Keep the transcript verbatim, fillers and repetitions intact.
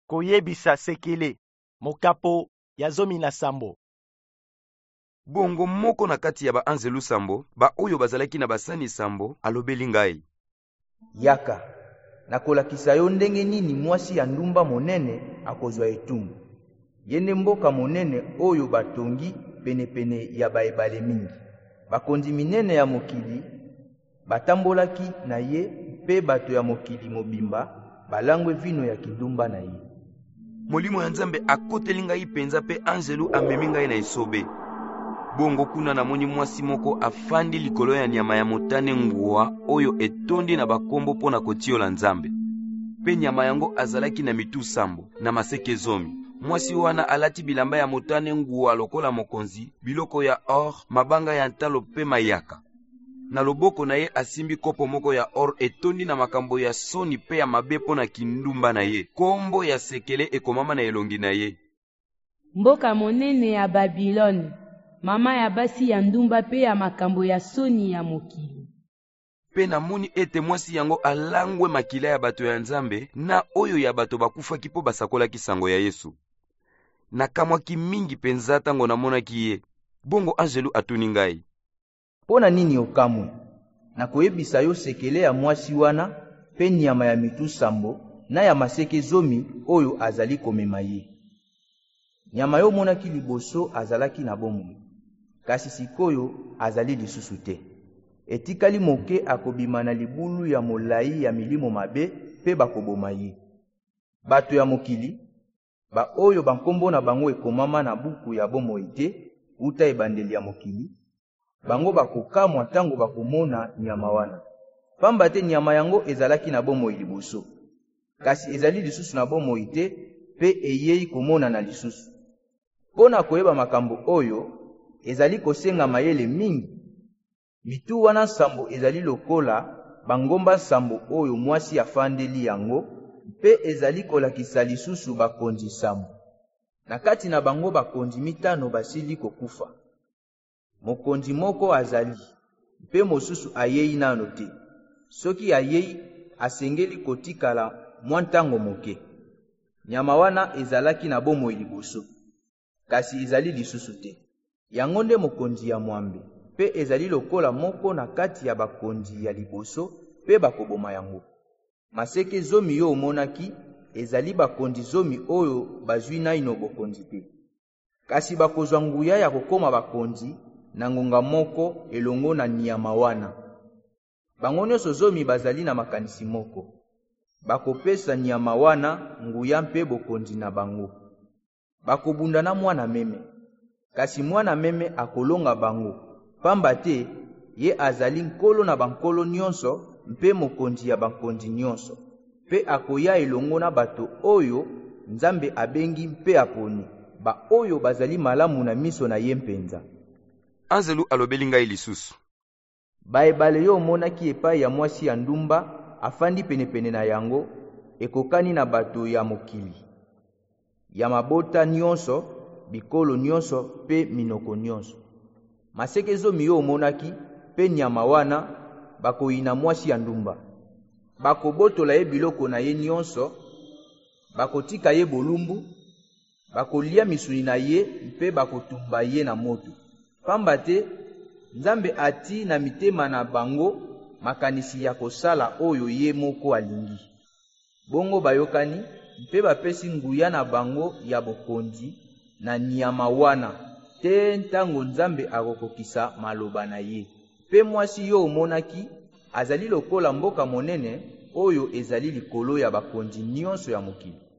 koyebisa sekele mokapo ya zomi na sambo. Bongo moko na kati ya ba anzelu sambo ba oyo bazalaki na basani sambo alobeli ngai: Yaka, nakolakisa yo ndenge nini mwasi ya ndumba monene akozwa etumbu. Yende mboka monene oyo batongi penepene ya baebale mingi. Bakonzi minene ya mokili batambolaki na ye, pe bato ya mokili mobimba balangwe vino ya kindumba na ye. Molimo ya Nzambe akoteli ngai penza, pe anzelu amemi ngai na esobe. Bongo kuna namoni mwasi moko afandi likolo ya nyama ya motane nguwa oyo etondi na bakombo pona kotiola Nzambe. Pe nyama yango azalaki na mitu sambo na maseke zomi. Mwasi wana alati bilamba ya motane nguwa lokola mokonzi, biloko ya or, mabanga ya ntalo pe mayaka. Na loboko na ye asimbi kopo moko ya or etondi na makambo ya soni pe ya mabe pona kindumba na ye. Kombo ya sekele ekomama na elongi na ye: Mboka monene ya Babilone, mama ya basi ya ndumba pe ya makambo ya soni ya mokili. Pe namoni ete mwasi yango alangwe makila ya bato ya Nzambe na oyo ya bato bakufaki po basakolaki sango ya Yesu. Nakamwaki mingi penza tango namonaki ye. Bongo anjelu atuni ngai: Pona nini okamwe? Nakoyebisa yo sekele ya mwasi wana, pe nyama ya mitu sambo na ya maseke zomi oyo azali komema ye. Nyama yo monaki liboso azalaki na bomoi, kasi sikoyo azali lisusu te. Etikali moke akobima na libulu ya molai ya milimo mabe, pe bakoboma ye. Bato ya mokili ba oyo bankombo na bango ekomama na buku ya bomoi te uta ebandeli ya mokili, bango bakokamwa tango bakomona nyama wana. Pamba te nyama yango ezalaki na bomoi liboso, kasi ezali lisusu na bomoi te, pe eyei komona na lisusu. Pona koyeba makambo oyo ezali kosenga mayele mingi. Mitu wana sambo ezali lokola bangomba sambo oyo mwasi afandeli yango, pe ezali kolakisa lisusu bakonzi sambo. Na kati na bango bakonzi mitano basili kokufa. Mokonzi moko azali, pe mosusu ayei nano te. Soki ayei asengeli kotikala mwa ntango moke. Nyama wana ezalaki na bomoi liboso, kasi ezali lisusu te. Yango nde mokonzi ya mwambe, pe ezali lokola moko na kati ya bakonzi ya liboso, pe bakoboma yango. Maseke zomi yo omonaki ezali bakonzi zomi oyo bazwi naino bokonzi te. Kasi bakozwa nguya ya kokoma bakonzi na ngonga moko elongo na nyama wana. Bango nyonso zomi bazali na makanisi moko. Bakopesa nyama wana nguya mpe bokonzi na bango. Bakobunda na mwana meme, kasi mwana meme akolonga bango, pamba te ye azali nkolo na bankolo nyonso mpe mokonzi ya bakonzi nyonso, pe akoya elongo na bato oyo Nzambe abengi mpe aponi, ba oyo bazali malamu na miso na ye mpenza. Anzelu alobeli ngai lisusu: Baebale yo omonaki epai ya mwasi ya ndumba afandi penepene na yango ekokani na bato ya mokili, ya mabota nyonso, bikolo nyonso pe minoko nyonso. Maseke zomi yo omonaki pe nyama wana bakoyina mwasi ya ndumba. Bakobotola ye biloko na ye nyonso, bakotika ye bolumbu, bakolia misuni na ye mpe bakotumba ye na moto. Pamba te Nzambe ati na mitema na bango makanisi ya kosala oyo ye moko alingi. Bongo bayokani mpe bapesi nguya na bango ya bokonzi na nyama wana, te ntango Nzambe akokokisa maloba na ye. Pe mwasi yo omonaki azali lokola mboka monene oyo ezali likolo ya bakonzi nyonso ya mokili.